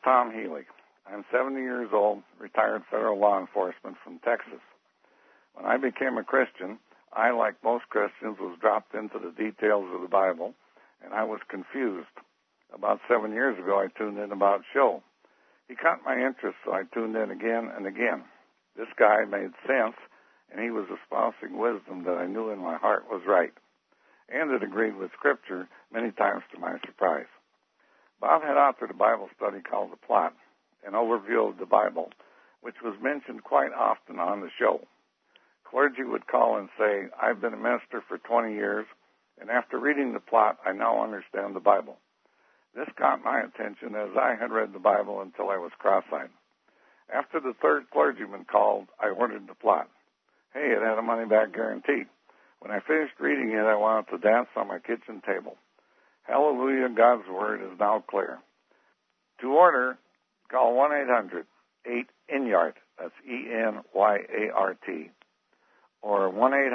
Tom Healy. I'm 70 years old, retired federal law enforcement from Texas. When I became a Christian, I, like most Christians, was dropped into the details of the Bible, and I was confused. About 7 years ago, I tuned in about show. He caught my interest, so I tuned in again and again. This guy made sense, and he was espousing wisdom that I knew in my heart was right, and it agreed with Scripture many times to my surprise. Bob had authored a Bible study called The Plot, an overview of the Bible, which was mentioned quite often on the show. Clergy would call and say, I've been a minister for 20 years, and after reading The Plot, I now understand the Bible. This caught my attention as I had read the Bible until I was cross-eyed. After the third clergyman called, I ordered The Plot. Hey, it had a money-back guarantee. When I finished reading it, I wanted to dance on my kitchen table. Hallelujah, God's Word is now clear. To order, call 1-800-8-ENYART, that's E-N-Y-A-R-T, or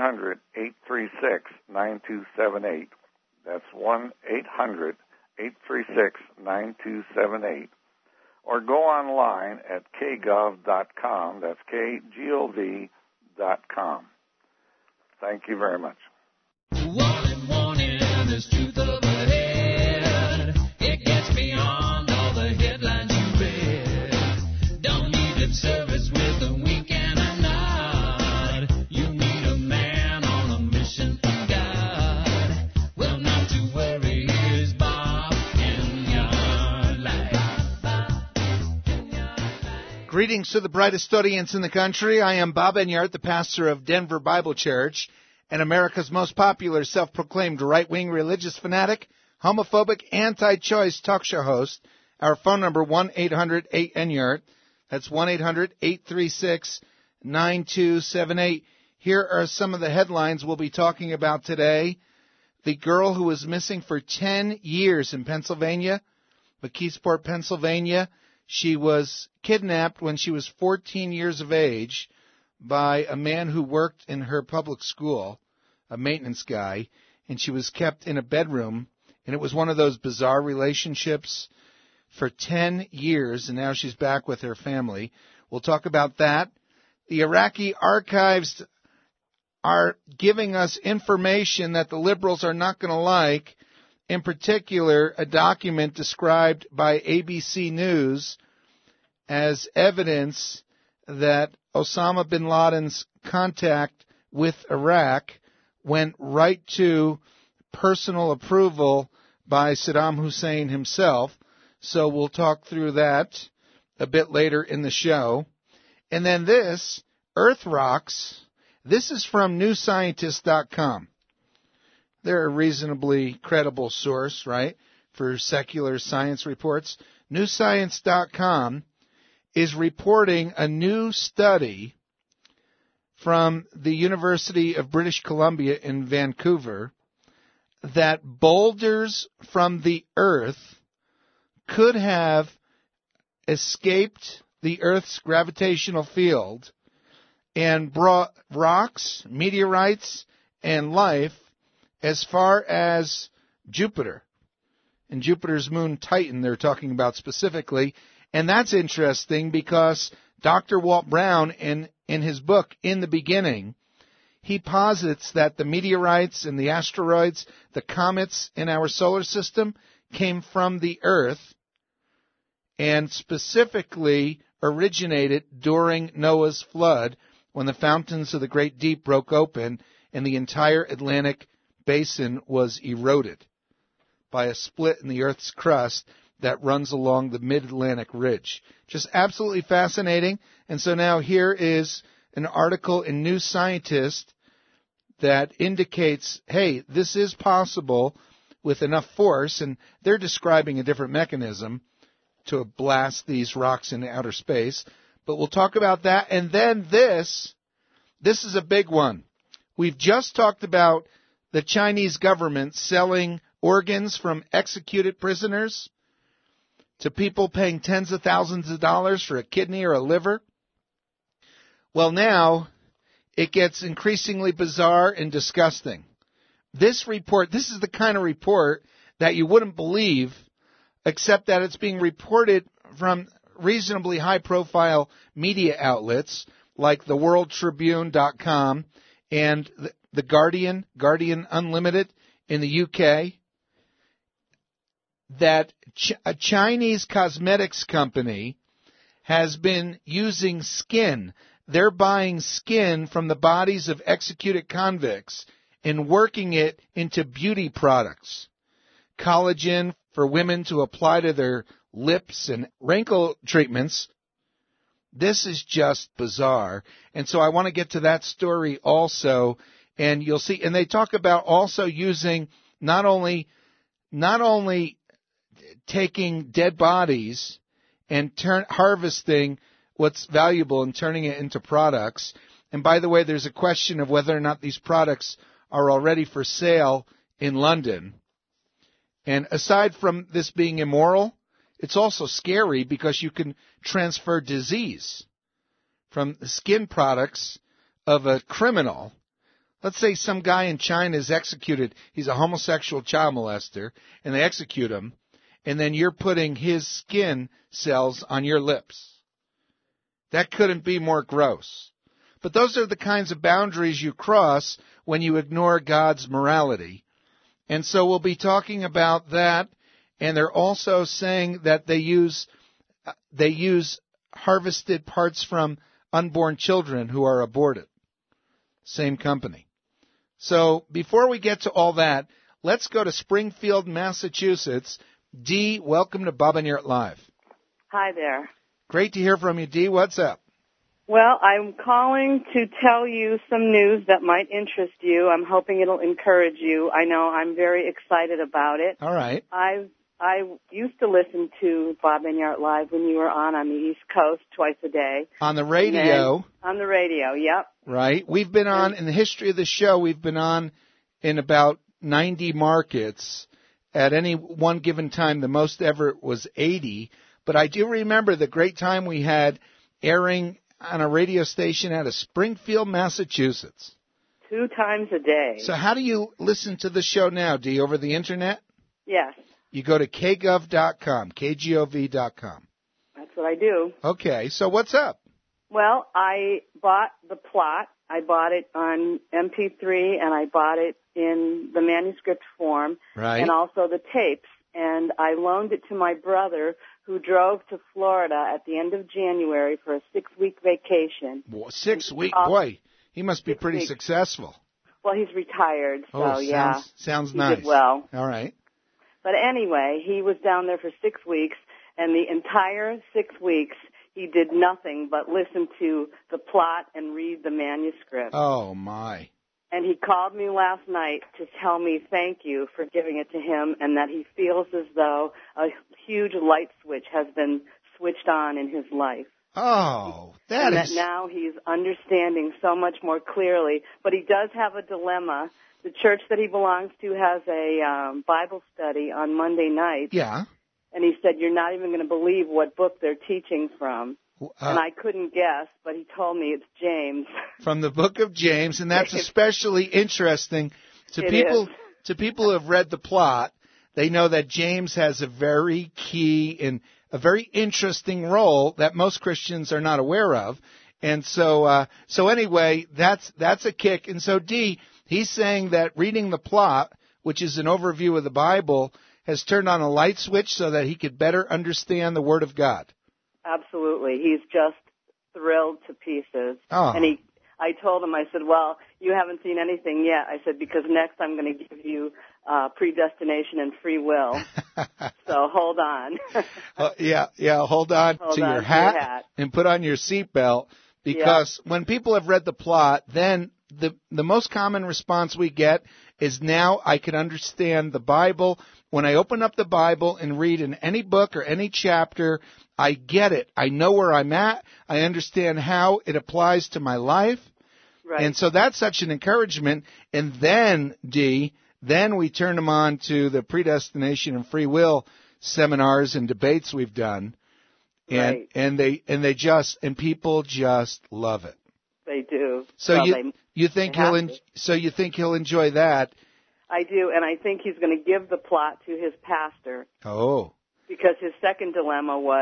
1-800-836-9278, that's 1-800-836-9278, or go online at kgov.com, that's KGOV.com. Thank you very much. Warning, there's truth overhead. It gets beyond all the headlines you read. Don't need lip service with a wink and a nod. You need a man on a mission from God. Well, not to worry, here's Bob Enyart Live. Greetings to the brightest audience in the country. I am Bob Enyart, the pastor of Denver Bible Church, and America's most popular self-proclaimed right-wing religious fanatic, homophobic, anti-choice talk show host. Our phone number, 1-800-8-ENYART. That's 1-800-836-9278. Here are some of the headlines we'll be talking about today. The girl who was missing for 10 years in Pennsylvania, McKeesport, Pennsylvania. She was kidnapped when she was 14 years of age by a man who worked in her public school, a maintenance guy, and she was kept in a bedroom, and it was one of those bizarre relationships for 10 years, and now she's back with her family. We'll talk about that. The Iraqi archives are giving us information that the liberals are not going to like, in particular, a document described by ABC News as evidence that Osama bin Laden's contact with Iraq went right to personal approval by Saddam Hussein himself. So we'll talk through that a bit later in the show. And then this, Earth Rocks. This is from NewScientist.com. They're a reasonably credible source, right, for secular science reports. NewScience.com is reporting a new study from the University of British Columbia in Vancouver that boulders from the Earth could have escaped the Earth's gravitational field and brought rocks, meteorites, and life as far as Jupiter. And Jupiter's moon Titan they're talking about specifically. And that's interesting because Dr. Walt Brown, in his book, In the Beginning, he posits that the meteorites and the asteroids, the comets in our solar system, came from the Earth and specifically originated during Noah's flood when the fountains of the Great Deep broke open and the entire Atlantic basin was eroded by a split in the Earth's crust that runs along the mid-Atlantic ridge. Just absolutely fascinating. And so now here is an article in New Scientist that indicates, hey, this is possible with enough force, and they're describing a different mechanism to blast these rocks into outer space. But we'll talk about that. And then this is a big one. We've just talked about the Chinese government selling organs from executed prisoners to people paying tens of thousands of dollars for a kidney or a liver. Well, now it gets increasingly bizarre and disgusting. This report, this is the kind of report that you wouldn't believe, except that it's being reported from reasonably high-profile media outlets like theworldtribune.com and the Guardian Unlimited in the UK, that a Chinese cosmetics company has been using skin. They're buying skin from the bodies of executed convicts and working it into beauty products. Collagen for women to apply to their lips and wrinkle treatments. This is just bizarre. And so I want to get to that story also. And you'll see, and they talk about also using not only taking dead bodies and harvesting what's valuable and turning it into products. And by the way, there's a question of whether or not these products are already for sale in London. And aside from this being immoral, it's also scary because you can transfer disease from the skin products of a criminal. Let's say some guy in China is executed. He's a homosexual child molester, and they execute him, and then you're putting his skin cells on your lips. That couldn't be more gross. But those are the kinds of boundaries you cross when you ignore God's morality. And so we'll be talking about that. And they're also saying that they use harvested parts from unborn children who are aborted. Same company. So before we get to all that, let's go to Springfield, Massachusetts. Dee, welcome to Bob and Yert Live. Hi there. Great to hear from you, Dee. What's up? Well, I'm calling to tell you some news that might interest you. I'm hoping it'll encourage you. I know I'm very excited about it. All right. I used to listen to Bob and Yart Live when you were on the East Coast twice a day. On the radio. On the radio, yep. Right. We've been on, in the history of the show, we've been on in about 90 markets. At any one given time, the most ever was 80. But I do remember the great time we had airing on a radio station out of Springfield, Massachusetts. 2 times a day. So how do you listen to the show now, Dee? Over the Internet? Yes. You go to kgov.com, kgov.com. That's what I do. Okay, so what's up? Well, I bought the plot. I bought it on MP3, and I bought it in the manuscript form, right, and also the tapes. And I loaned it to my brother, who drove to Florida at the end of January for a 6-week vacation. 6 weeks? Boy, he must be pretty successful. Well, he's retired, so yeah. Sounds he nice. Did well. All right. But anyway, he was down there for 6 weeks, and the entire 6 weeks he did nothing but listen to the plot and read the manuscript. Oh, my. And he called me last night to tell me thank you for giving it to him, and that he feels as though a huge light switch has been switched on in his life. Oh, that now he's understanding so much more clearly. But he does have a dilemma. The church that he belongs to has a Bible study on Monday night. Yeah. And he said, you're not even going to believe what book they're teaching from. And I couldn't guess, but he told me it's James. From the book of James, and that's especially interesting to people who have read the plot. They know that James has a very key and a very interesting role that most Christians are not aware of. And so anyway, that's a kick. And so Dee, he's saying that reading the plot, which is an overview of the Bible, has turned on a light switch so that he could better understand the Word of God. Absolutely. He's just thrilled to pieces. Oh. And I told him, I said, well, you haven't seen anything yet. I said, because next I'm going to give you predestination and free will. So hold on. Hold on to your hat and put on your seatbelt, because when people have read the plot, then the most common response we get is, now I can understand the Bible. When I open up the Bible and read in any book or any chapter, I get it. I know where I'm at. I understand how it applies to my life. Right. And so that's such an encouragement. And then, Dee, then we turn them on to the predestination and free will seminars and debates we've done. And right. and people just love it. They do. So well, you think he'll enjoy that? I do, and I think he's going to give the plot to his pastor. Oh. Because his second dilemma was,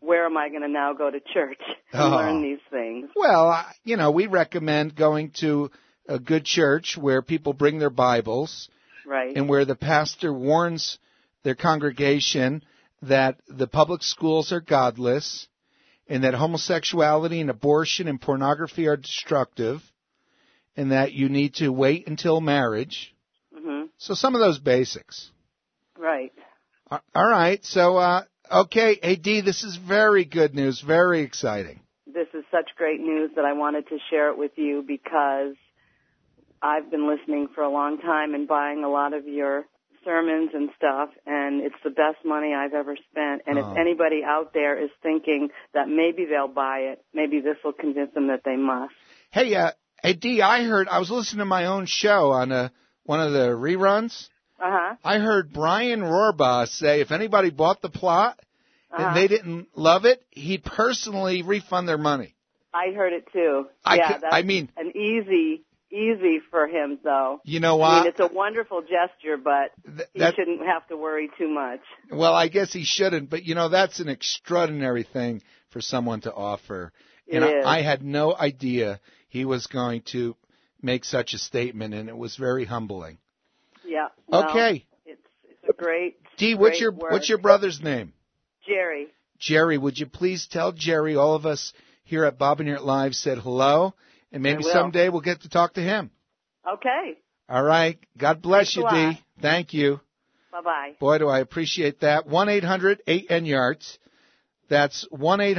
where am I going to now go to church and learn these things? Well, we recommend going to a good church where people bring their Bibles, right, and where the pastor warns their congregation that the public schools are godless, and that homosexuality and abortion and pornography are destructive, and that you need to wait until marriage. Mm-hmm. So some of those basics. Right. All right. So, okay, hey, Dee, this is very good news, very exciting. This is such great news that I wanted to share it with you because I've been listening for a long time and buying a lot of your sermons and stuff, and it's the best money I've ever spent. And if anybody out there is thinking that maybe they'll buy it, maybe this will convince them that they must. Hey, Dee, I was listening to my own show on one of the reruns. Uh-huh. I heard Brian Rohrbaugh say if anybody bought the plot and they didn't love it, he'd personally refund their money. I heard it too. That's an easy for him, though. You know what? I mean, it's a wonderful gesture, but he shouldn't have to worry too much. Well, I guess he shouldn't, but, that's an extraordinary thing for someone to offer. And I had no idea he was going to make such a statement, and it was very humbling. Yeah. Well, okay. It's a great Dee, what's your brother's name? Jerry. Jerry, would you please tell Jerry all of us here at Bob and Yurt Live said hello, and maybe someday we'll get to talk to him. Okay. All right. God bless Thanks you, Dee. Thank you. Bye-bye. Boy, do I appreciate that. 1-800-8N-YARTS. That's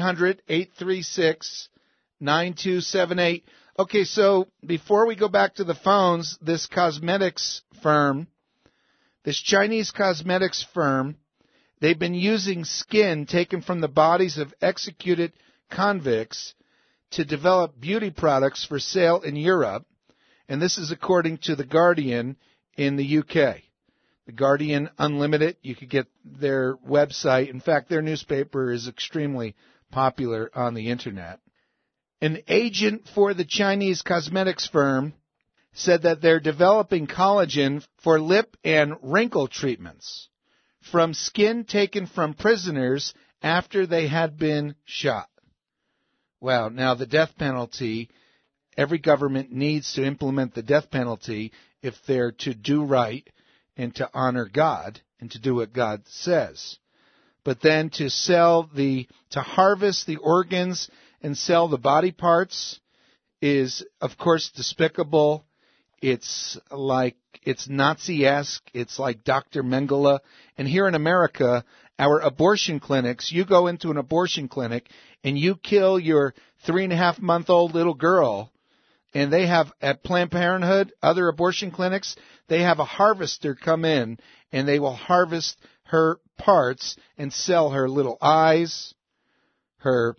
1-800-836-9278. Okay, so before we go back to the phones, this cosmetics firm, this Chinese cosmetics firm, they've been using skin taken from the bodies of executed convicts to develop beauty products for sale in Europe. And this is according to The Guardian in the UK. The Guardian Unlimited, you could get their website. In fact, their newspaper is extremely popular on the Internet. An agent for the Chinese cosmetics firm said that they're developing collagen for lip and wrinkle treatments from skin taken from prisoners after they had been shot. Well, now the death penalty, every government needs to implement the death penalty if they're to do right and to honor God and to do what God says. But then to harvest the organs and sell the body parts is, of course, despicable. It's Nazi-esque. It's like Dr. Mengele. And here in America, our abortion clinics, you go into an abortion clinic and you kill your 3.5-month-old little girl, and they have, at Planned Parenthood, other abortion clinics, they have a harvester come in and they will harvest her parts and sell her little eyes, her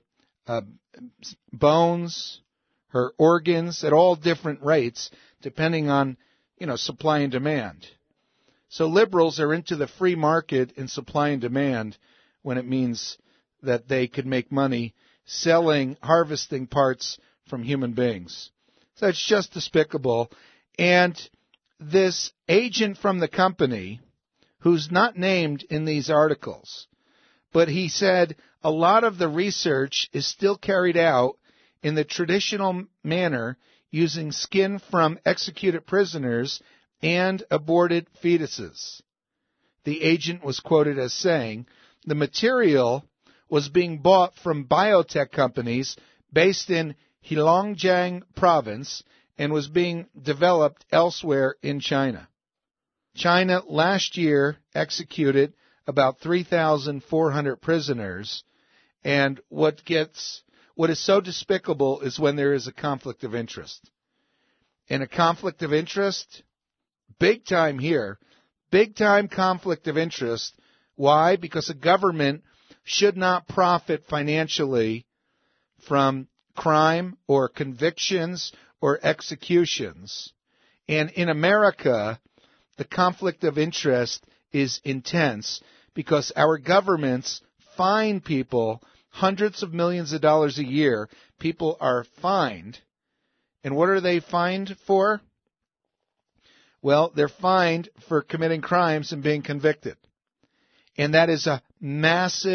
bones, her organs at all different rates depending on, supply and demand. So liberals are into the free market in supply and demand when it means that they could make money harvesting parts from human beings. So it's just despicable. And this agent from the company, who's not named in these articles, but he said a lot of the research is still carried out in the traditional manner using skin from executed prisoners and aborted fetuses. The agent was quoted as saying, the material was being bought from biotech companies based in Heilongjiang province and was being developed elsewhere in China. China last year executed about 3,400 prisoners, and what is so despicable is when there is a conflict of interest. And a conflict of interest, big time here, big time conflict of interest. Why? Because a government should not profit financially from crime or convictions or executions. And in America, the conflict of interest is intense because our governments fine people hundreds of millions of dollars a year. People are fined. And what are they fined for? Well, they're fined for committing crimes and being convicted. And that is a massive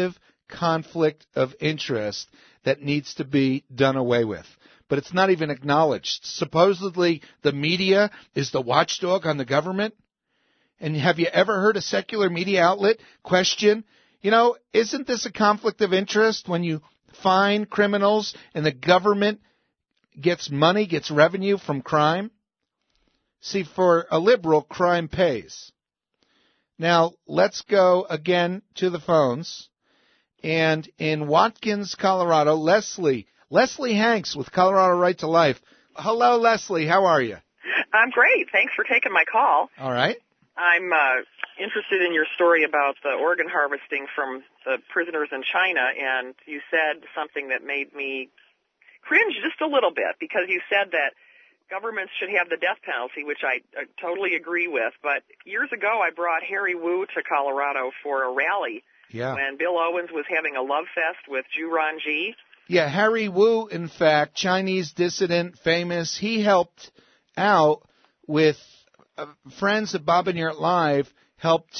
conflict of interest that needs to be done away with. But it's not even acknowledged. Supposedly, the media is the watchdog on the government. And have you ever heard a secular media outlet question, isn't this a conflict of interest when you fine criminals and the government gets money, gets revenue from crime? See, for a liberal, crime pays. Now, let's go again to the phones. And in Watkins, Colorado, Leslie Hanks with Colorado Right to Life. Hello, Leslie. How are you? I'm great. Thanks for taking my call. All right. I'm interested in your story about the organ harvesting from the prisoners in China, and you said something that made me cringe just a little bit, because you said that governments should have the death penalty, which I totally agree with. But years ago, I brought Harry Wu to Colorado for a rally when Bill Owens was having a love fest with Zhu Ranji. Yeah, Harry Wu, in fact, Chinese dissident, famous. He helped out with friends of Bob and Yurt Live, helped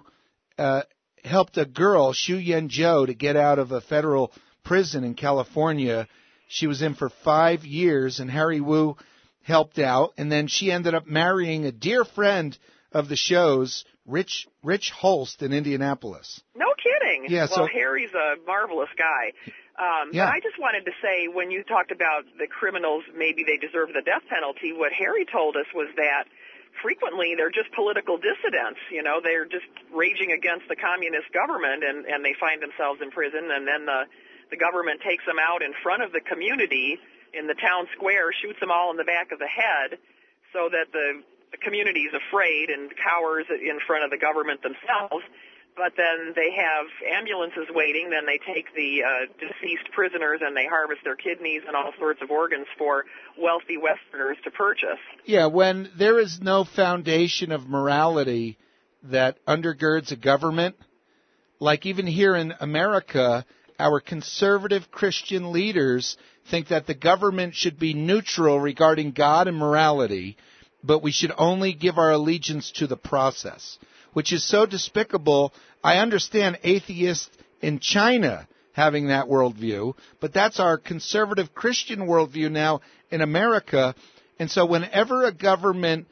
a girl, Xu Yanzhou, to get out of a federal prison in California. She was in for 5 years, and Harry Wu helped out. And then she ended up marrying a dear friend of the show's, Rich Holst in Indianapolis. No kidding. Yeah, well, Harry's a marvelous guy. But I just wanted to say, when you talked about the criminals, maybe they deserve the death penalty, what Harry told us was that frequently they're just political dissidents. They're just raging against the communist government, and they find themselves in prison, and then the government takes them out in front of the community in the town square, shoots them all in the back of the head, so that the community is afraid and cowers in front of the government themselves. But then they have ambulances waiting, then they take the deceased prisoners and they harvest their kidneys and all sorts of organs for wealthy Westerners to purchase. Yeah, when there is no foundation of morality that undergirds a government, like even here in America, our conservative Christian leaders think that the government should be neutral regarding God and morality, but we should only give our allegiance to the process, which is so despicable. I understand atheists in China having that worldview, but that's our conservative Christian worldview now in America. And so whenever a government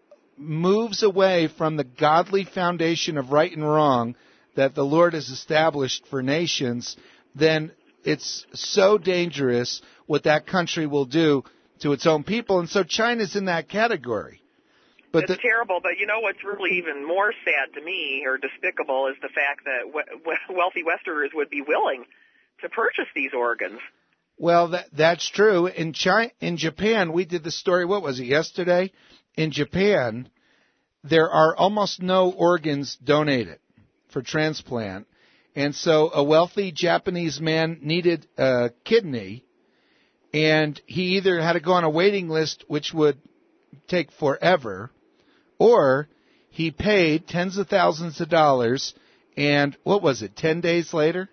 moves away from the godly foundation of right and wrong that the Lord has established for nations, then it's so dangerous what that country will do to its own people. And so China's in that category. But it's terrible, but what's really even more sad to me, or despicable, is the fact that wealthy Westerners would be willing to purchase these organs. Well, that's true. In Japan, we did the story, what was it, yesterday? In Japan, there are almost no organs donated for transplant. And so a wealthy Japanese man needed a kidney, and he either had to go on a waiting list, which would take forever, or he paid tens of thousands of dollars, and what was it, 10 days later?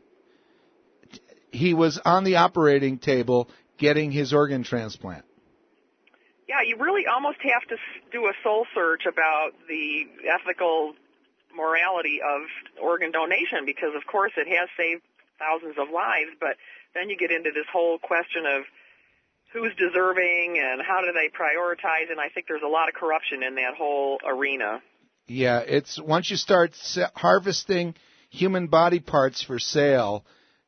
He was on the operating table getting his organ transplant. Yeah, you really almost have to do a soul search about the ethical morality of organ donation, because, of course, it has saved thousands of lives, but then you get into this whole question of who's deserving and how do they prioritize, and I think there's a lot of corruption in that whole arena. Yeah, it's once you start harvesting human body parts for sale,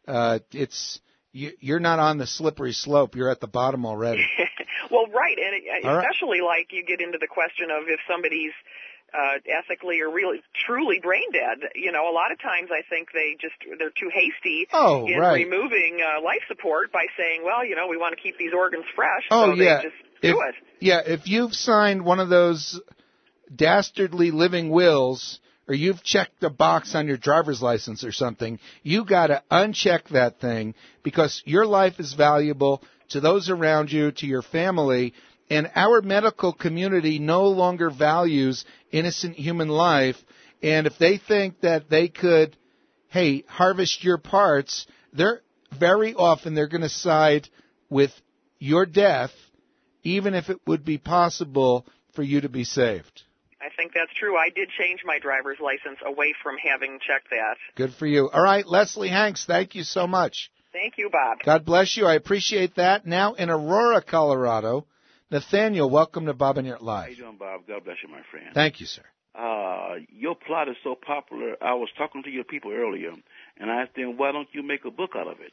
you're not on the slippery slope. You're at the bottom already. Well, right, and especially like you get into the question of if somebody's ethically or really truly brain dead. A lot of times I think they're too hasty in removing life support by saying, well, we want to keep these organs fresh, so they just do it. Yeah, if you've signed one of those dastardly living wills, or you've checked a box on your driver's license or something, you got to uncheck that thing, because your life is valuable to those around you, to your family. And our medical community no longer values innocent human life. And if they think that they could, harvest your parts, very often they're going to side with your death, even if it would be possible for you to be saved. I think that's true. I did change my driver's license away from having checked that. Good for you. All right, Leslie Hanks, thank you so much. Thank you, Bob. God bless you. I appreciate that. Now in Aurora, Colorado, Nathaniel, welcome to Bob and Yurt Live. How you doing, Bob? God bless you, my friend. Thank you, sir. Your plot is so popular. I was talking to your people earlier, and I asked them, why don't you make a book out of it?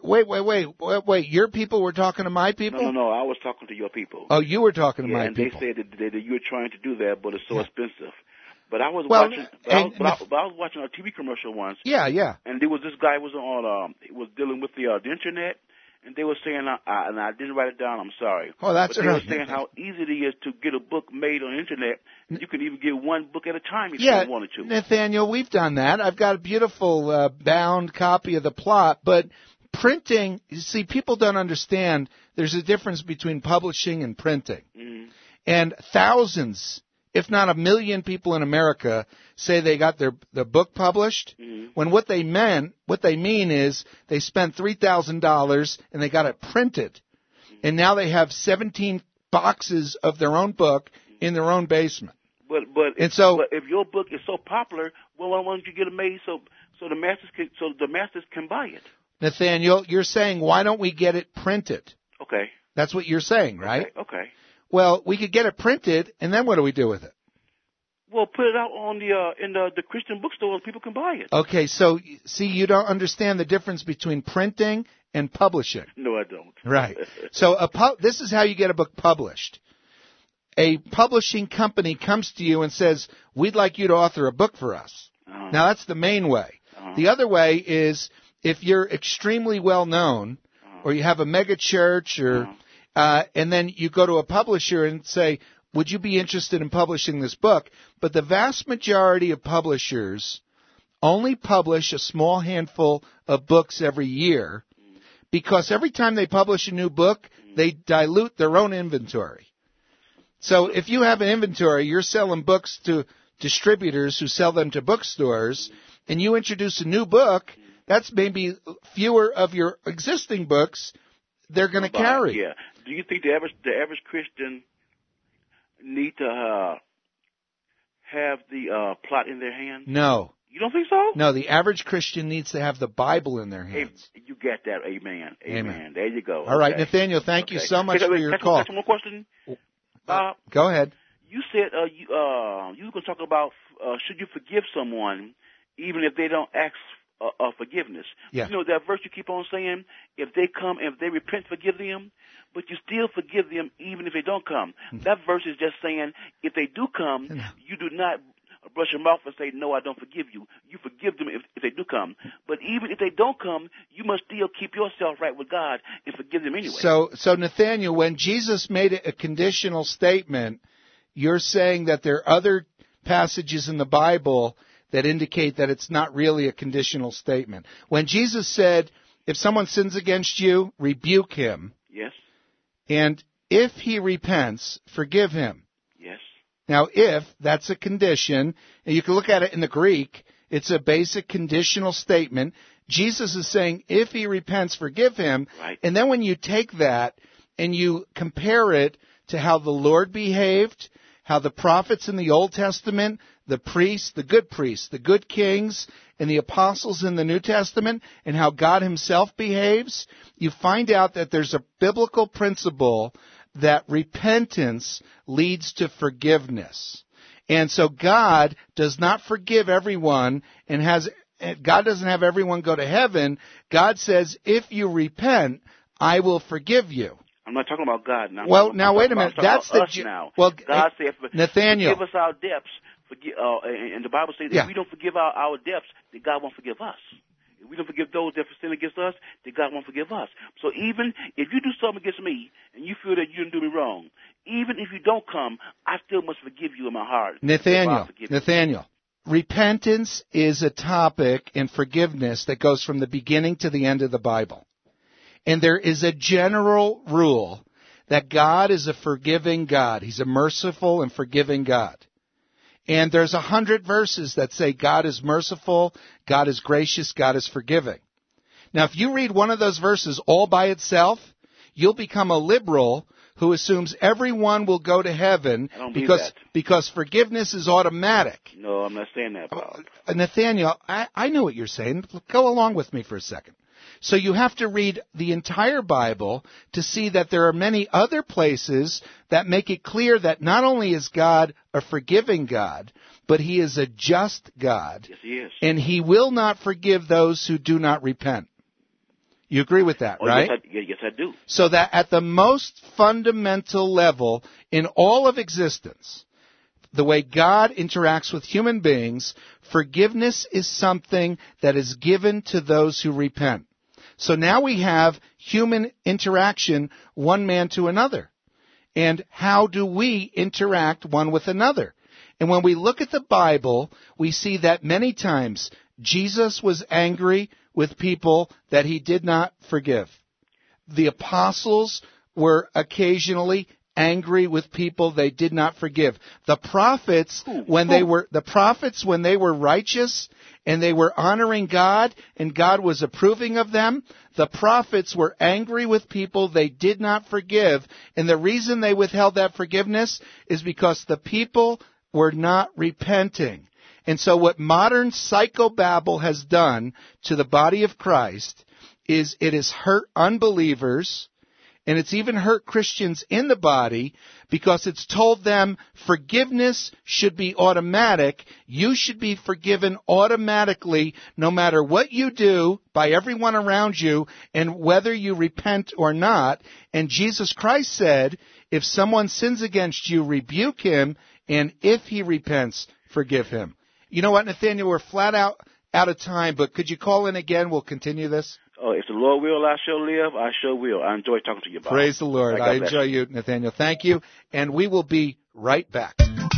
Wait. Your people were talking to my people? No. I was talking to your people. Oh, you were talking to my and people. they said that you were trying to do that, but it's so expensive. But I was watching a TV commercial once. Yeah. And there was this guy was dealing with the internet. And they were saying, and I didn't write it down, I'm sorry. Oh, that's but right. They were saying how easy it is to get a book made on the internet. You can even get one book at a time if you wanted to. Nathaniel, we've done that. I've got a beautiful bound copy of the plot, but printing, you see, people don't understand there's a difference between publishing and printing. Mm-hmm. And thousands, if not 1 million people in America say they got their book published, when what they mean is they spent $3,000 and they got it printed. And now they have 17 boxes of their own book in their own basement. But if your book is so popular, well, why don't you get it made so the masses can buy it? Nathaniel, you're saying why don't we get it printed? Okay. That's what you're saying, right? Okay. Well, we could get it printed, and then what do we do with it? Well, put it out on in the Christian bookstore, and people can buy it. Okay, so see, you don't understand the difference between printing and publishing. No, I don't. Right. So this is how you get a book published. A publishing company comes to you and says, "We'd like you to author a book for us." Uh-huh. Now that's the main way. Uh-huh. The other way is if you're extremely well known, or you have a mega church, or and then you go to a publisher and say, would you be interested in publishing this book? But the vast majority of publishers only publish a small handful of books every year because every time they publish a new book, they dilute their own inventory. So if you have an inventory, you're selling books to distributors who sell them to bookstores, and you introduce a new book, that's maybe fewer of your existing books they're going to carry. Yeah. Do you think the average Christian need to have the plot in their hand? No. You don't think so? No, the average Christian needs to have the Bible in their hands. Hey, you get that. Amen. There you go. All right, Nathaniel, thank you so much for your call. One more question. Go ahead. You said you were going to talk about should you forgive someone even if they don't ask forgiveness. Yeah. You know that verse you keep on saying, if they come, if they repent, forgive them, but you still forgive them even if they don't come. That verse is just saying if they do come, you do not brush them off and say, no, I don't forgive you. You forgive them if they do come. But even if they don't come, you must still keep yourself right with God and forgive them anyway. So Nathaniel, when Jesus made it a conditional statement, you're saying that there are other passages in the Bible that indicate that it's not really a conditional statement. When Jesus said, if someone sins against you, rebuke him. Yes. And if he repents, forgive him. Yes. Now, if, that's a condition, and you can look at it in the Greek, it's a basic conditional statement. Jesus is saying, if he repents, forgive him. Right. And then when you take that and you compare it to how the Lord behaved, how the prophets in the Old Testament, the priests, the good kings, and the apostles in the New Testament, and how God himself behaves, you find out that there's a biblical principle that repentance leads to forgiveness. And so God does not forgive everyone and God doesn't have everyone go to heaven. God says, if you repent, I will forgive you. I'm not talking about God now. Well, now wait a minute. That's the now. Well, God said, Nathaniel, forgive us our debts. And the Bible says if we don't forgive our debts, then God won't forgive us. If we don't forgive those that sin against us, then God won't forgive us. So even if you do something against me and you feel that you didn't do me wrong, even if you don't come, I still must forgive you in my heart. Nathaniel, repentance is a topic in forgiveness that goes from the beginning to the end of the Bible. And there is a general rule that God is a forgiving God. He's a merciful and forgiving God. And there's 100 verses that say God is merciful, God is gracious, God is forgiving. Now, if you read one of those verses all by itself, you'll become a liberal who assumes everyone will go to heaven I don't believe that. because forgiveness is automatic. No, I'm not saying that, Bob. Nathaniel, I know what you're saying. Go along with me for a second. So you have to read the entire Bible to see that there are many other places that make it clear that not only is God a forgiving God, but he is a just God. Yes, he is. And he will not forgive those who do not repent. You agree with that, right? Yes, I do. So that at the most fundamental level in all of existence, the way God interacts with human beings, forgiveness is something that is given to those who repent. So now we have human interaction, one man to another. And how do we interact one with another? And when we look at the Bible, we see that many times Jesus was angry with people that he did not forgive. The apostles were occasionally angry with people they did not forgive. The prophets, when they were righteous and they were honoring God and God was approving of them, the prophets were angry with people they did not forgive. And the reason they withheld that forgiveness is because the people were not repenting. And so what modern psychobabble has done to the body of Christ is it has hurt unbelievers, and it's even hurt Christians in the body because it's told them forgiveness should be automatic. You should be forgiven automatically no matter what you do by everyone around you and whether you repent or not. And Jesus Christ said, if someone sins against you, rebuke him, and if he repents, forgive him. You know what, Nathaniel, we're flat out of time, but could you call in again? We'll continue this. Oh, if the Lord will, I shall live. I sure will. I enjoy talking to you, Bob. Praise the Lord. I enjoy you, Nathaniel. Thank you. And we will be right back.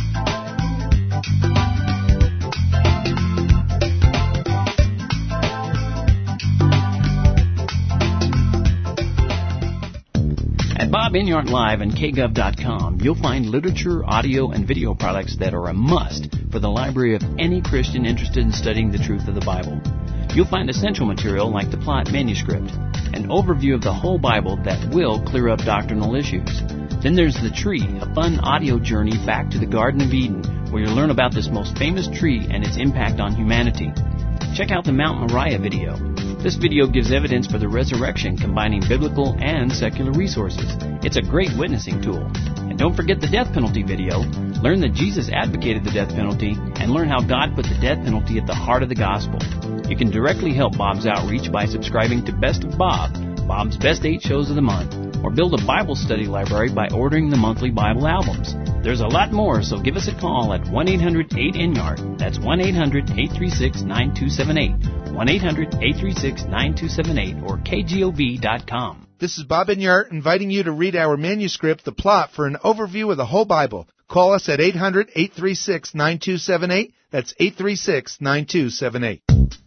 At Bob Enyart Live and KGov.com, you'll find literature, audio, and video products that are a must for the library of any Christian interested in studying the truth of the Bible. You'll find essential material like the Plot manuscript, an overview of the whole Bible that will clear up doctrinal issues. Then there's The Tree, a fun audio journey back to the Garden of Eden, where you'll learn about this most famous tree and its impact on humanity. Check out the Mount Moriah video. This video gives evidence for the resurrection, combining biblical and secular resources. It's a great witnessing tool. And don't forget the death penalty video. Learn that Jesus advocated the death penalty and learn how God put the death penalty at the heart of the gospel. You can directly help Bob's outreach by subscribing to Best of Bob, Bob's Best 8 Shows of the Month, or build a Bible study library by ordering the monthly Bible albums. There's a lot more, so give us a call at 1-800-8-ENYARD. That's 1-800-836-9278. 1-800-836-9278 or KGOV.com. This is Bob Enyart inviting you to read our manuscript, The Plot, for an overview of the whole Bible. Call us at 800-836-9278. That's 836-9278.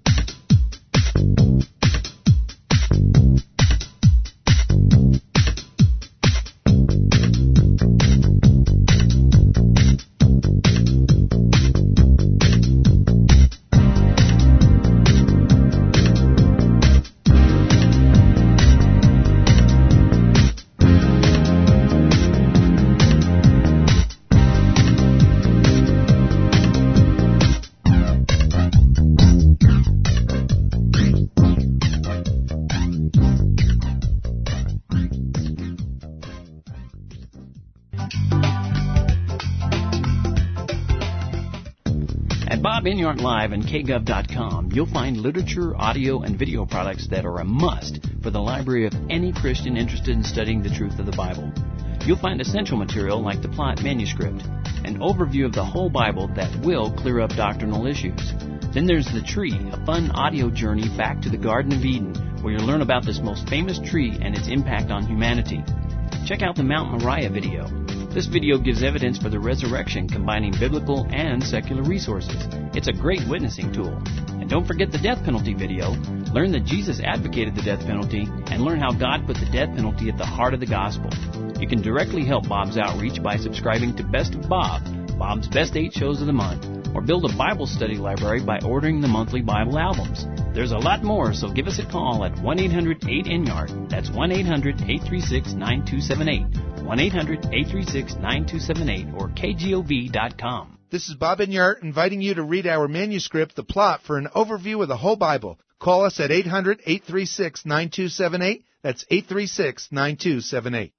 Enyart Live and KGov.com, you'll find literature, audio, and video products that are a must for the library of any Christian interested in studying the truth of the Bible. You'll find essential material like the Plot manuscript, an overview of the whole Bible that will clear up doctrinal issues. Then there's The Tree, a fun audio journey back to the Garden of Eden, where you'll learn about this most famous tree and its impact on humanity. Check out the Mount Moriah video. This video gives evidence for the resurrection, combining biblical and secular resources. It's a great witnessing tool. And don't forget the death penalty video. Learn that Jesus advocated the death penalty and learn how God put the death penalty at the heart of the gospel. You can directly help Bob's outreach by subscribing to Best of Bob, Bob's Best 8 Shows of the Month, or build a Bible study library by ordering the monthly Bible albums. There's a lot more, so give us a call at 1-800-8-INYARD. That's 1-800-836-9278. 1-800-836-9278 or KGOV.com. This is Bob Enyart inviting you to read our manuscript, The Plot, for an overview of the whole Bible. Call us at 800-836-9278. That's 836-9278.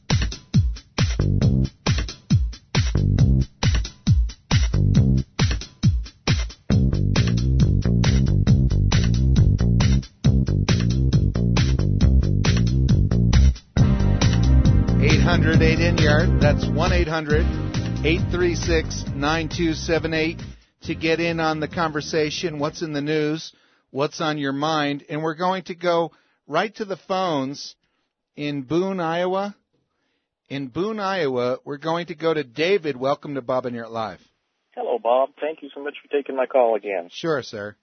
INYARD. That's 1-800-836-9278 to get in on the conversation. What's in the news? What's on your mind? And we're going to go right to the phones in Boone, Iowa. In Boone, Iowa, we're going to go to David. Welcome to Bob Enyart Live. Hello, Bob. Thank you so much for taking my call again. Sure, sir.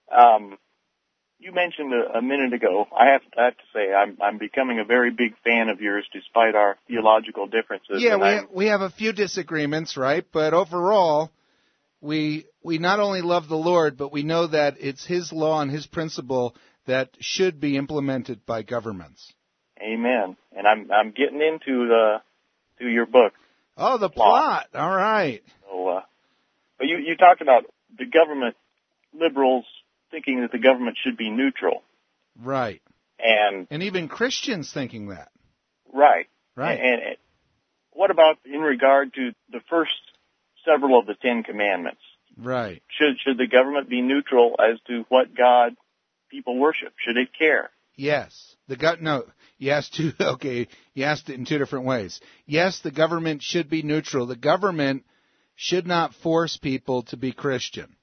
You mentioned a minute ago, I have to say, I'm becoming a very big fan of yours despite our theological differences. Yeah, we have a few disagreements, right? But overall, we not only love the Lord, but we know that it's His law and His principle that should be implemented by governments. Amen. And I'm getting into your book. Oh, the plot. All right. So, but you talked about the government, liberals thinking that the government should be neutral. Right. And even Christians thinking that. Right. Right. And what about in regard to the first several of the Ten Commandments? Right. Should the government be neutral as to what God people worship? Should it care? Yes. You asked it in two different ways. Yes, the government should be neutral. The government should not force people to be Christian.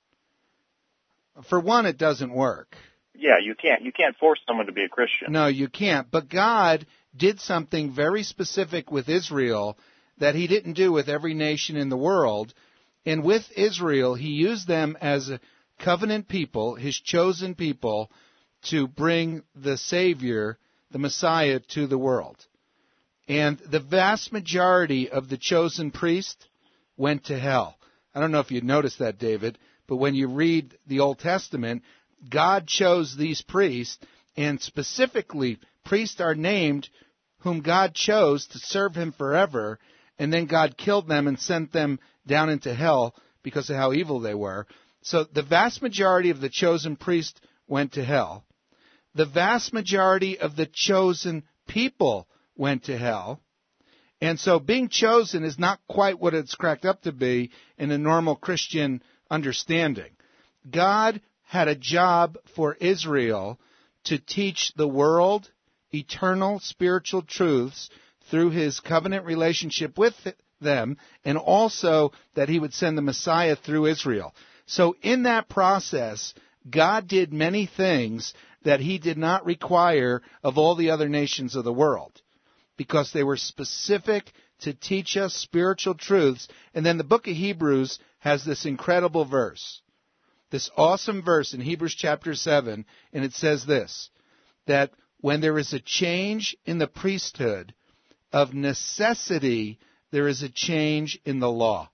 For one, it doesn't work. Yeah, you can't force someone to be a Christian. No, you can't. But God did something very specific with Israel that He didn't do with every nation in the world. And with Israel, He used them as a covenant people, His chosen people, to bring the Savior, the Messiah, to the world. And the vast majority of the chosen priest went to hell. I don't know if you noticed that, David, but when you read the Old Testament, God chose these priests, and specifically, priests are named whom God chose to serve Him forever, and then God killed them and sent them down into hell because of how evil they were. So the vast majority of the chosen priests went to hell. The vast majority of the chosen people went to hell. And so being chosen is not quite what it's cracked up to be in a normal Christian understanding. God had a job for Israel to teach the world eternal spiritual truths through His covenant relationship with them, and also that He would send the Messiah through Israel. So in that process, God did many things that He did not require of all the other nations of the world, because they were specific to teach us spiritual truths. And then the book of Hebrews has this incredible verse, this awesome verse in Hebrews chapter 7, and it says this, that when there is a change in the priesthood, of necessity there is a change in the law.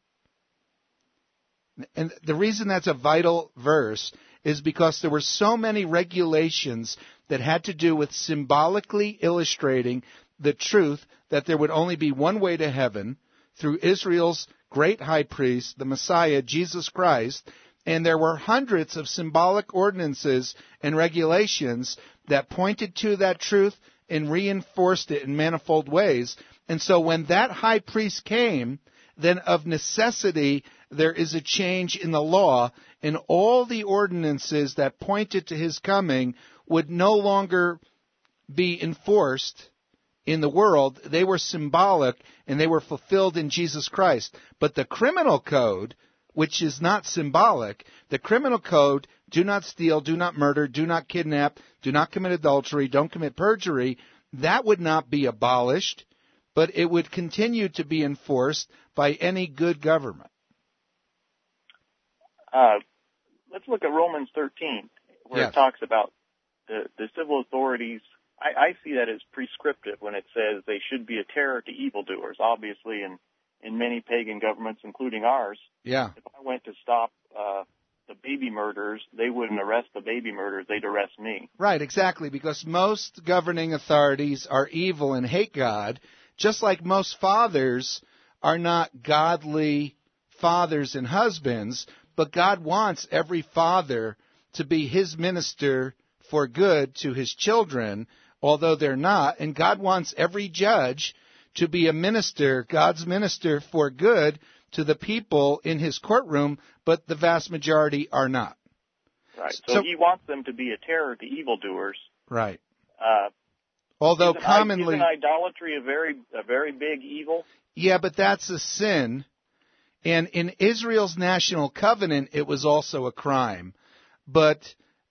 And the reason that's a vital verse is because there were so many regulations that had to do with symbolically illustrating the truth that there would only be one way to heaven through Israel's great high priest, the Messiah, Jesus Christ. And there were hundreds of symbolic ordinances and regulations that pointed to that truth and reinforced it in manifold ways. And so when that high priest came, then of necessity there is a change in the law, and all the ordinances that pointed to His coming would no longer be enforced in the world. They were symbolic, and they were fulfilled in Jesus Christ. But the criminal code, which is not symbolic, the criminal code, do not steal, do not murder, do not kidnap, do not commit adultery, don't commit perjury, that would not be abolished, but it would continue to be enforced by any good government. Let's look at Romans 13, where It talks about the civil authorities. I see that as prescriptive when it says they should be a terror to evildoers. Obviously, in many pagan governments, including ours, if I went to stop the baby murderers, they wouldn't arrest the baby murderers, they'd arrest me. Right, exactly, because most governing authorities are evil and hate God, just like most fathers are not godly fathers and husbands, but God wants every father to be his minister for good to his children, although they're not, and God wants every judge to be a minister, God's minister for good to the people in his courtroom, but the vast majority are not. Right. So he wants them to be a terror to evildoers. Right. Although commonly... Isn't idolatry a very big evil? Yeah, but that's a sin. And in Israel's national covenant, it was also a crime. But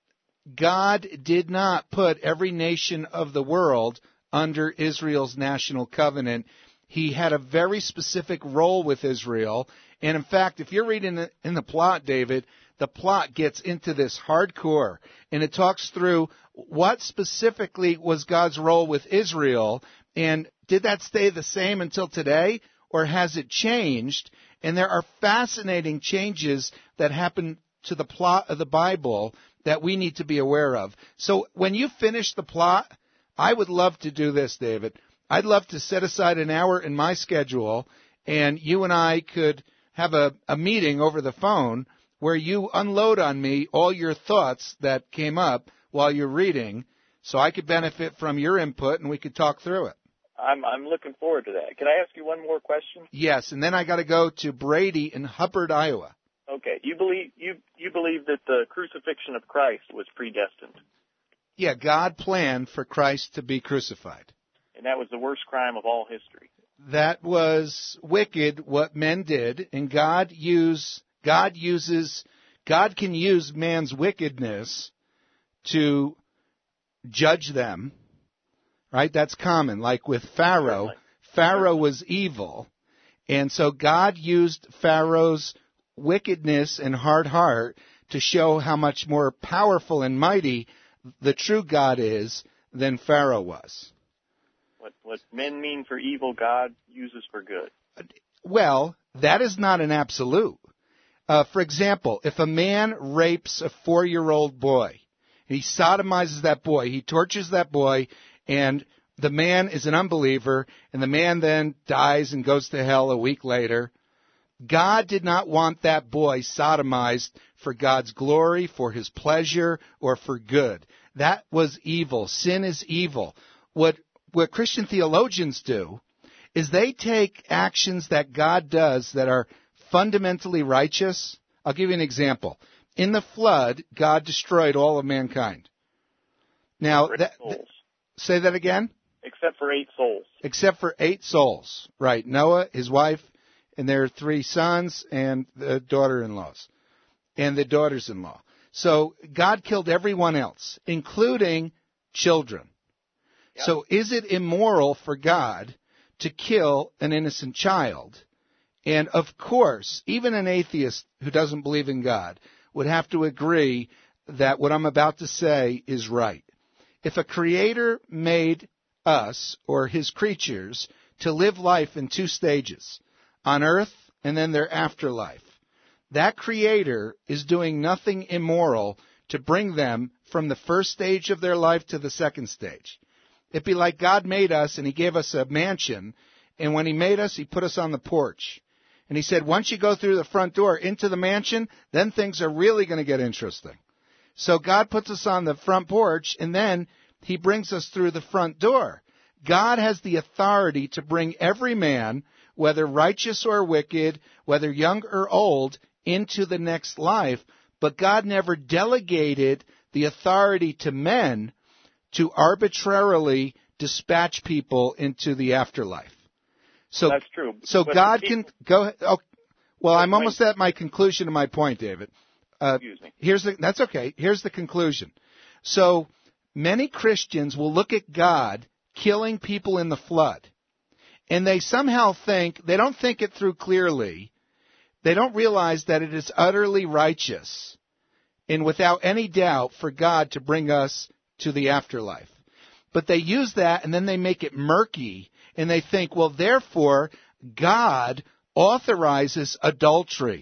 God did not put every nation of the world under Israel's national covenant. He had a very specific role with Israel. And in fact, if you're reading in the plot, David, the plot gets into this hardcore. And it talks through what specifically was God's role with Israel. And did that stay the same until today? Or has it changed? And there are fascinating changes that happen to the plot of the Bible that we need to be aware of. So when you finish the plot, I would love to do this, David. I'd love to set aside an hour in my schedule, and you and I could have a meeting over the phone where you unload on me all your thoughts that came up while you're reading, so I could benefit from your input and we could talk through it. I'm looking forward to that. Can I ask you one more question? Yes, and then I got to go to Brady in Hubbard, Iowa. Okay, you believe that the crucifixion of Christ was predestined? Yeah, God planned for Christ to be crucified. And that was the worst crime of all history. That was wicked what men did, and God can use man's wickedness to judge them. Right? That's common. Like with Pharaoh. Pharaoh was evil. And so God used Pharaoh's wickedness and hard heart to show how much more powerful and mighty the true God is than Pharaoh was. What men mean for evil, God uses for good. Well, that is not an absolute. For example, if a man rapes a 4-year-old boy, he sodomizes that boy, he tortures that boy, and the man is an unbeliever, and the man then dies and goes to hell a week later, God did not want that boy sodomized for God's glory, for his pleasure, or for good. That was evil. Sin is evil. What Christian theologians do is they take actions that God does that are fundamentally righteous. I'll give you an example. In the flood, God destroyed all of mankind. Now, say that again? Except for 8 souls. Except for 8 souls. Right. Noah, his wife, and their 3 sons, and the daughter-in-laws, and the daughters-in-law. So God killed everyone else, including children. Yep. So is it immoral for God to kill an innocent child? And of course, even an atheist who doesn't believe in God would have to agree that what I'm about to say is right. If a creator made us, or his creatures, to live life in 2 stages, on earth and then their afterlife, that creator is doing nothing immoral to bring them from the first stage of their life to the second stage. It'd be like God made us and he gave us a mansion, and when he made us, he put us on the porch. And he said, once you go through the front door into the mansion, then things are really going to get interesting. So God puts us on the front porch, and then he brings us through the front door. God has the authority to bring every man, whether righteous or wicked, whether young or old, into the next life. But God never delegated the authority to men to arbitrarily dispatch people into the afterlife. So that's true. So but God can go ahead. Oh, well, I'm almost at my conclusion of my point, David. Excuse me. That's okay. Here's the conclusion. So many Christians will look at God killing people in the flood, and they somehow think, they don't think it through clearly. They don't realize that it is utterly righteous and without any doubt for God to bring us to the afterlife. But they use that and then they make it murky, and they think, well, therefore, God authorizes adultery.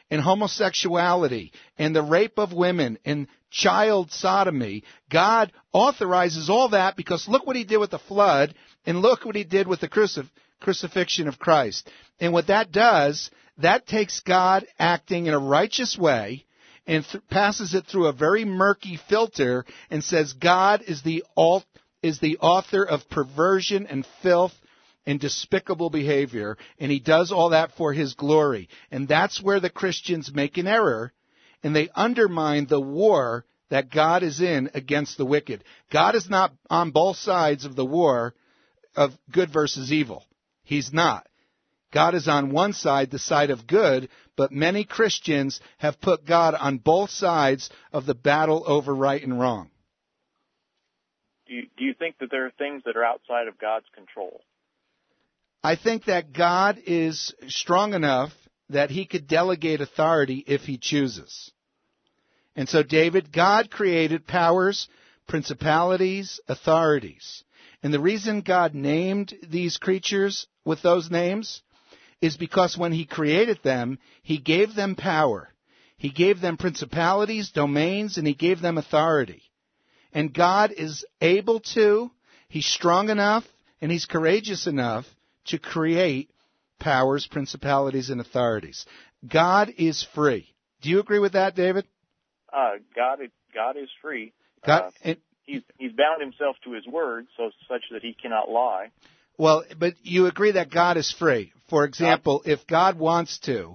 and homosexuality and the rape of women and child sodomy, God authorizes all that because look what he did with the flood and look what he did with the crucifixion of Christ. And what that does, that takes God acting in a righteous way and passes it through a very murky filter and says God is the author of perversion and filth and despicable behavior, and he does all that for his glory. And that's where the Christians make an error, and they undermine the war that God is in against the wicked. God is not on both sides of the war of good versus evil. He's not. God is on one side, the side of good, but many Christians have put God on both sides of the battle over right and wrong. Do you think that there are things that are outside of God's control? I think that God is strong enough that he could delegate authority if he chooses. And so, David, God created powers, principalities, authorities. And the reason God named these creatures with those names is because when he created them, he gave them power. He gave them principalities, domains, and he gave them authority. And God is able to, he's strong enough, and he's courageous enough to create powers, principalities, and authorities. God is free. Do you agree with that, David? God is free. He's bound himself to his word, so such that he cannot lie. Well, but you agree that God is free. For example, if God wants to,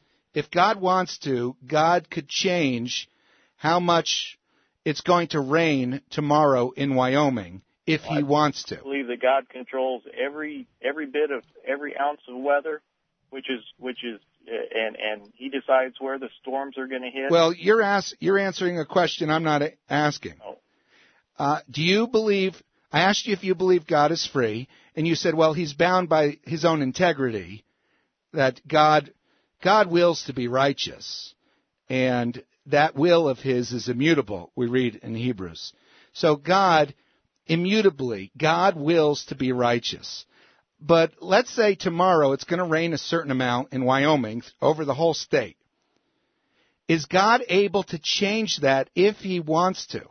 God could change how much it's going to rain tomorrow in Wyoming if he wants to. I believe that God controls every bit of every ounce of weather, which is and he decides where the storms are going to hit. Well, you're answering a question I'm not asking. Oh. Do you believe? I asked you if you believe God is free, and you said, well, he's bound by his own integrity, that God wills to be righteous, and that will of his is immutable, we read in Hebrews. So God, immutably, God wills to be righteous. But let's say tomorrow it's going to rain a certain amount in Wyoming over the whole state. Is God able to change that if he wants to?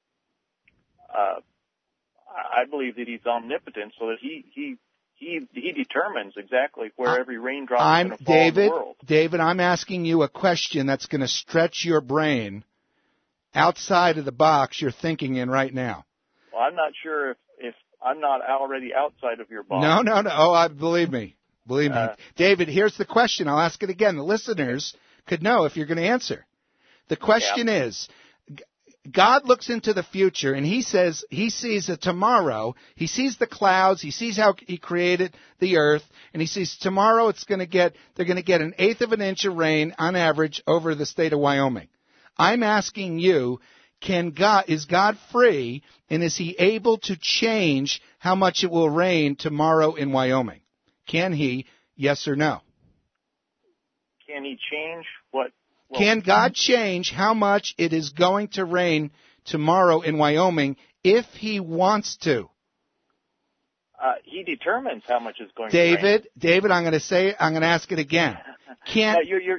I believe that he's omnipotent, so that he determines exactly where every raindrop is going to fall in the world. David, I'm asking you a question that's going to stretch your brain outside of the box you're thinking in right now. Well, I'm not sure if I'm not already outside of your box. No. Oh, believe me. David, here's the question. I'll ask it again. The listeners could know if you're going to answer. The question is, God looks into the future and he says he sees a tomorrow. He sees the clouds. He sees how he created the earth, and he sees tomorrow they're going to get 1/8 of an inch of rain on average over the state of Wyoming. I'm asking you, is God free, and is he able to change how much it will rain tomorrow in Wyoming? Can he? Yes or no? Can he change what? Can God change how much it is going to rain tomorrow in Wyoming if he wants to? He determines how much is going to rain. David, I'm going to ask it again. No.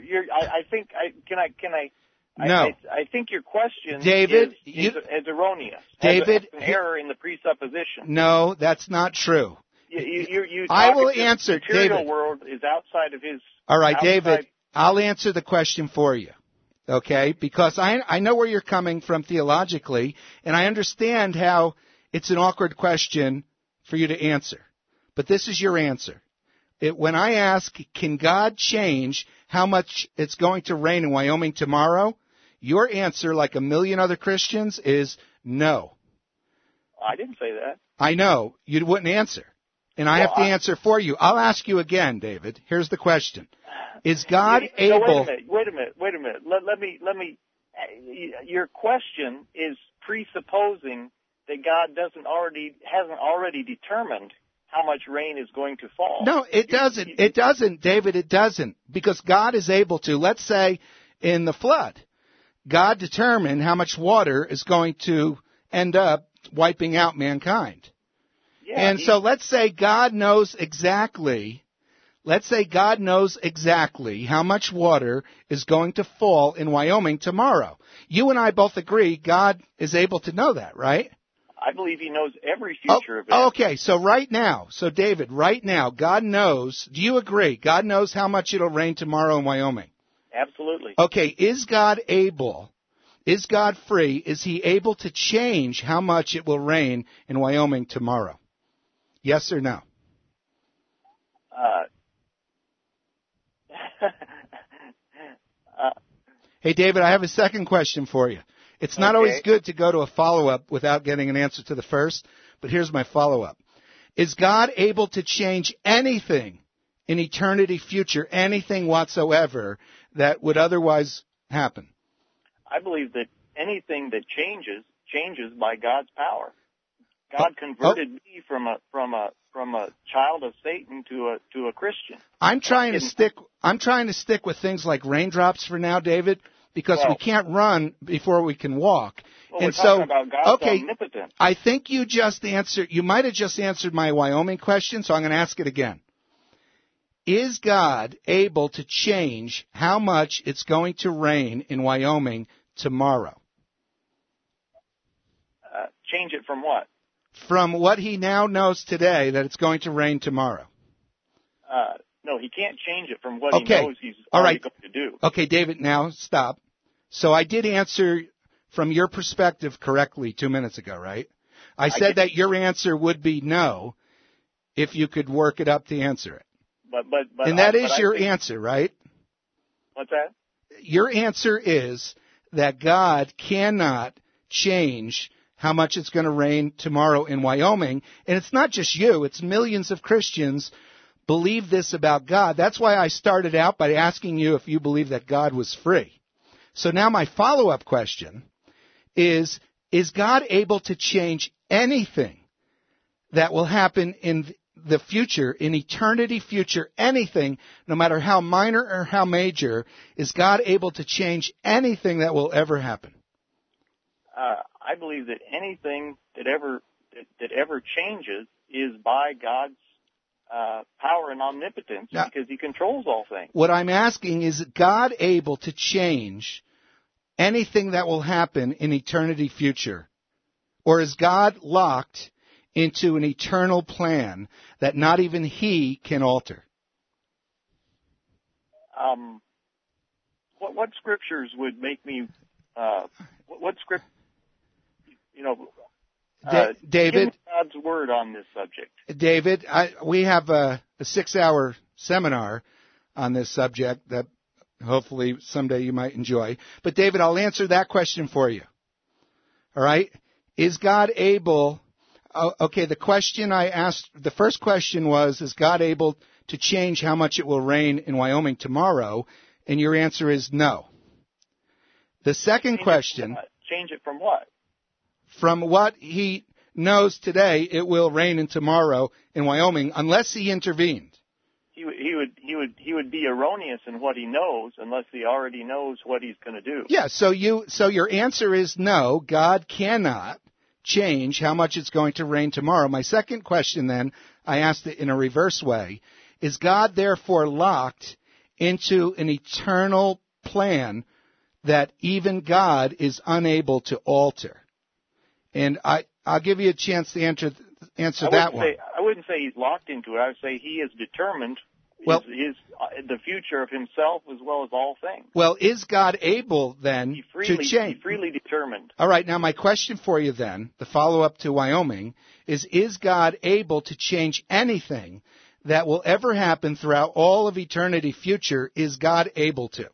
I think your question is erroneous. David, an error in the presupposition. No, that's not true. I will answer, the material David. world is outside of his. All right, David, I'll answer the question for you, okay? Because I know where you're coming from theologically, and I understand how it's an awkward question for you to answer. But this is your answer. When I ask, can God change how much it's going to rain in Wyoming tomorrow? Your answer, like a million other Christians, is no. I didn't say that. I know. You wouldn't answer. And I have to answer for you. I'll ask you again, David. Here's the question. Is God able... Wait a minute. Let me. Your question is presupposing that God hasn't already determined how much rain is going to fall. No, it doesn't. It doesn't, David. It doesn't. Because God is able to. Let's say in the flood, God determined how much water is going to end up wiping out mankind. Yeah, and so let's say God knows exactly, let's say God knows exactly how much water is going to fall in Wyoming tomorrow. You and I both agree God is able to know that, right? I believe he knows every future event. Okay, so right now, David, right now, God knows, do you agree? God knows how much it'll rain tomorrow in Wyoming? Absolutely. Okay, is God able, is God free, is he able to change how much it will rain in Wyoming tomorrow? Yes or no? Hey, David, I have a second question for you. It's not always good to go to a follow-up without getting an answer to the first, but here's my follow-up. Is God able to change anything in eternity future, anything whatsoever that would otherwise happen? I believe that anything that changes by God's power. God converted me from a child of Satan to a Christian. I'm trying to stick with things like raindrops for now, David, because we can't run before we can walk. Well, we're talking about God's omnipotence. I think you might have just answered my Wyoming question, so I'm going to ask it again. Is God able to change how much it's going to rain in Wyoming tomorrow? Change it from what? From what he now knows today that it's going to rain tomorrow. No, he can't change it from what he knows he's already going to do. Okay, David, now stop. So I did answer from your perspective correctly 2 minutes ago, right? I said that your answer would be no if you could work it up to answer it. And that is your answer, right? What's that? Your answer is that God cannot change how much it's going to rain tomorrow in Wyoming. And it's not just you, it's millions of Christians believe this about God. That's why I started out by asking you if you believe that God was free. So now my follow-up question is God able to change anything that will happen in the future, in eternity future, anything, no matter how minor or how major, is God able to change anything that will ever happen? I believe that anything that ever changes is by God's power and omnipotence, because he controls all things. What I'm asking is God able to change anything that will happen in eternity future? Or is God locked into an eternal plan that not even he can alter? What scriptures would make me, what script, David, give me God's word on this subject. David, we have a 6-hour seminar on this subject that hopefully someday you might enjoy. But David, I'll answer that question for you. All right? Is God able, the question I asked, the first question was, is God able to change how much it will rain in Wyoming tomorrow? And your answer is no. The second question. Change it from what? From what he knows today, it will rain in tomorrow in Wyoming unless he intervened. He would be erroneous in what he knows unless he already knows what he's going to do. Yeah, so your answer is no, God cannot change how much it's going to rain tomorrow. My second question then, I asked it in a reverse way, is God therefore locked into an eternal plan that even God is unable to alter? And I'll give you a chance to answer that one. I wouldn't say he's locked into it. I would say he is determined the future of himself as well as all things. Well, is God able then to change? He's freely determined. All right. Now my question for you then, the follow-up to Wyoming, is God able to change anything that will ever happen throughout all of eternity future? Is God able to?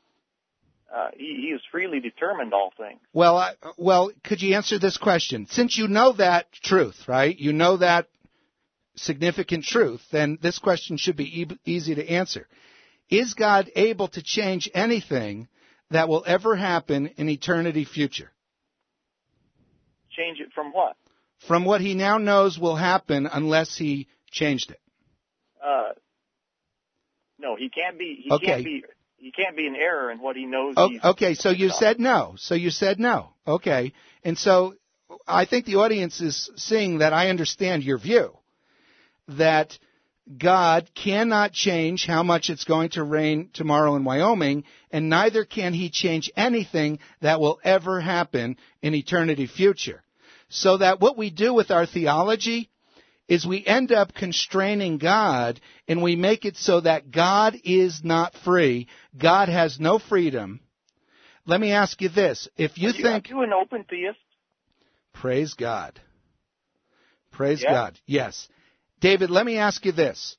He is freely determined all things. Well, could you answer this question? Since you know that truth, right? You know that significant truth, then this question should be easy to answer. Is God able to change anything that will ever happen in eternity future? Change it from what? From what he now knows will happen unless he changed it. No, he can't be. He can't be in error in what he knows. Okay, so you said no. Okay. And so I think the audience is seeing that I understand your view, that God cannot change how much it's going to rain tomorrow in Wyoming, and neither can he change anything that will ever happen in eternity future. So that what we do with our theology is we end up constraining God, and we make it so that God is not free. God has no freedom. Let me ask you this. If you think... Are you an open theist? Praise God. Praise God. Yes. David, let me ask you this.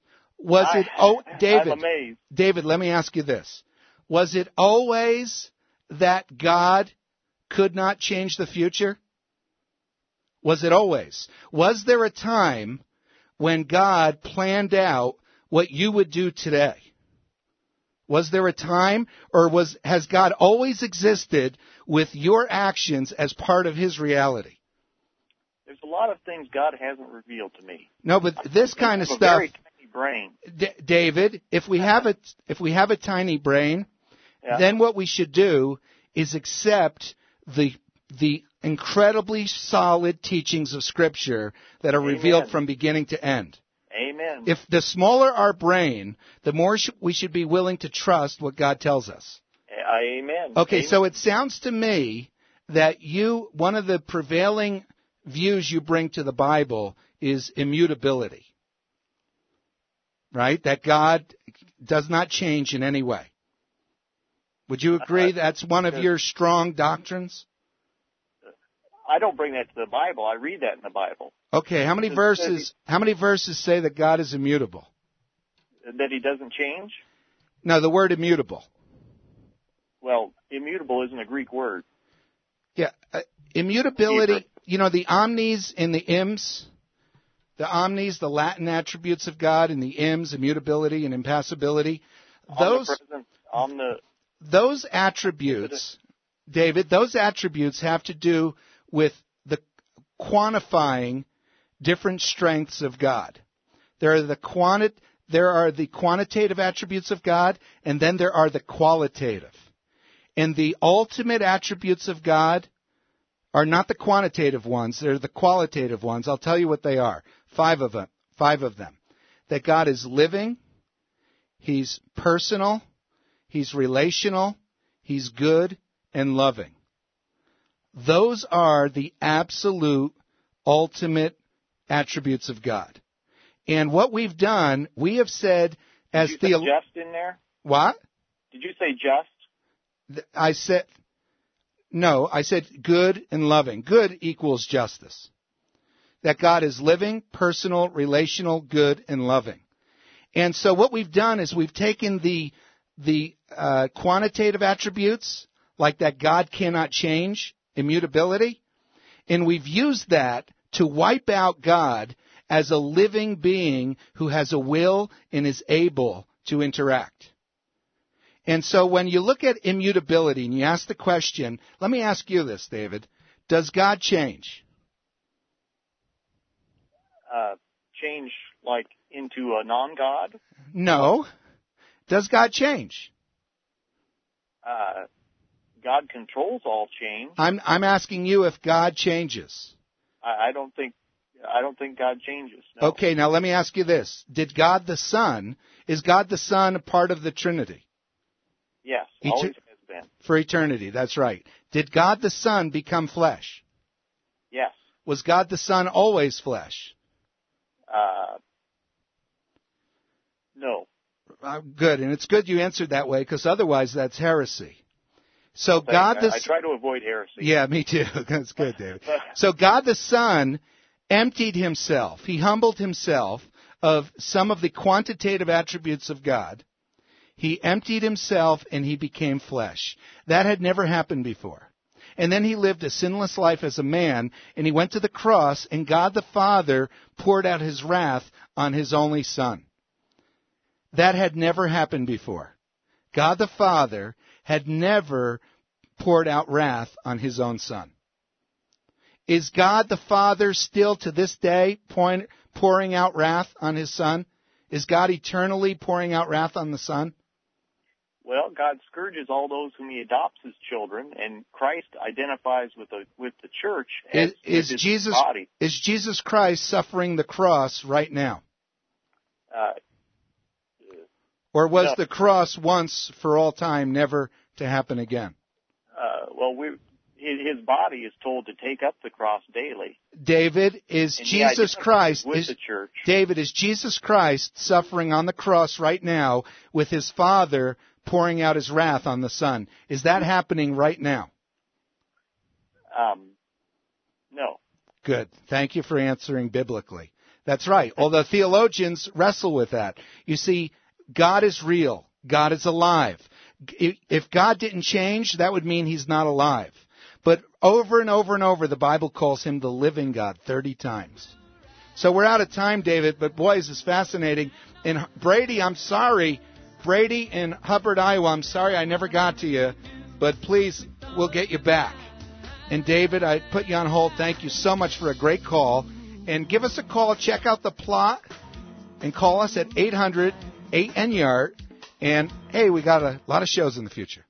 I'm amazed. David, let me ask you this. Was it always that God could not change the future? Was it always? Was there a time when God planned out what you would do today? Was there a time, or has God always existed with your actions as part of his reality? There's a lot of things God hasn't revealed to me. No, but this kind of stuff. A very tiny brain. David, if we have a tiny brain, then what we should do is accept the incredibly solid teachings of Scripture that are revealed from beginning to end. Amen. If the smaller our brain, the more we should be willing to trust what God tells us. Amen. Okay, Amen. so it sounds to me that one of the prevailing views you bring to the Bible is immutability. Right? That God does not change in any way. Would you agree that's one of your strong doctrines? I don't bring that to the Bible. I read that in the Bible. Okay, how many verses say that God is immutable? That he doesn't change? No, the word immutable. Well, immutable isn't a Greek word. Yeah, immutability, the omnis and the ims, the omnis, the Latin attributes of God, and the ims, immutability and impassibility. Those attributes, David, those attributes have to do with the quantifying different strengths of God. There are the quantitative attributes of God, and then there are the qualitative. And the ultimate attributes of God are not the quantitative ones, they're the qualitative ones. I'll tell you what they are. 5 of them. That God is living, he's personal, he's relational, he's good, and loving. Those are the absolute, ultimate attributes of God. And what we've done, we have said as Did you say just in there? What? Did you say just? I said good and loving. Good equals justice. That God is living, personal, relational, good, and loving. And so what we've done is we've taken the quantitative attributes, like that God cannot change, immutability, and we've used that to wipe out God as a living being who has a will and is able to interact. And so when you look at immutability and you ask the question, let me ask you this, David, does God change? Change like into a non-God? No. Does God change? God controls all change. I'm asking you if God changes. I don't think God changes. No. Okay, now let me ask you this. Is God the Son a part of the Trinity? Yes, always has been. For eternity, that's right. Did God the Son become flesh? Yes. Was God the Son always flesh? No. Good, and it's good you answered that way, because otherwise that's heresy. So I try to avoid heresy. Yeah, me too. That's good, David. So God the Son emptied himself. He humbled himself of some of the quantitative attributes of God. He emptied himself and he became flesh. That had never happened before. And then he lived a sinless life as a man, and he went to the cross, and God the Father poured out his wrath on his only Son. That had never happened before. God the Father had never poured out wrath on his own Son. Is God the Father still to this day pouring out wrath on his Son? Is God eternally pouring out wrath on the Son? Well, God scourges all those whom he adopts as children, and Christ identifies with the church as his body. Is Jesus Christ suffering the cross right now? Or was the cross once for all time, never to happen again? His body is told to take up the cross daily. David, is Jesus Christ with the church. David, is Jesus Christ suffering on the cross right now with his Father pouring out his wrath on the Son? Is that happening right now? No. Good. Thank you for answering biblically. That's right. Although theologians wrestle with that. You see, God is real. God is alive. If God didn't change, that would mean he's not alive. But over and over and over, the Bible calls him the living God 30 times. So we're out of time, David, but boy, this is fascinating. And Brady, I'm sorry. Brady in Hubbard, Iowa, I'm sorry I never got to you, but please, we'll get you back. And David, I put you on hold. Thank you so much for a great call. And give us a call. Check out the plot and call us at 800-8NYARD. And, hey, we got a lot of shows in the future.